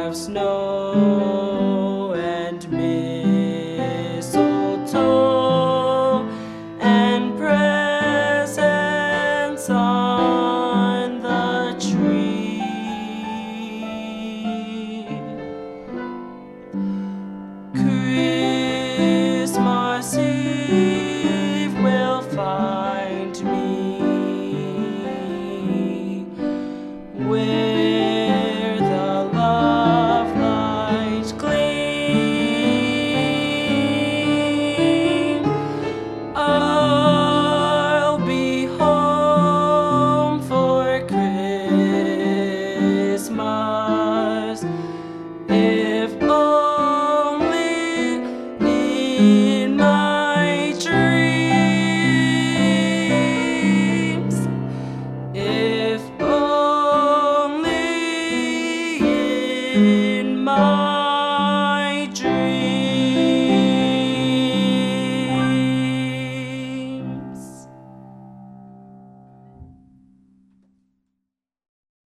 have snow and mistletoe and presents on the tree. Christmas Eve will find me where the love light gleam. I'll be home for Christmas, if only in my dreams, if only in my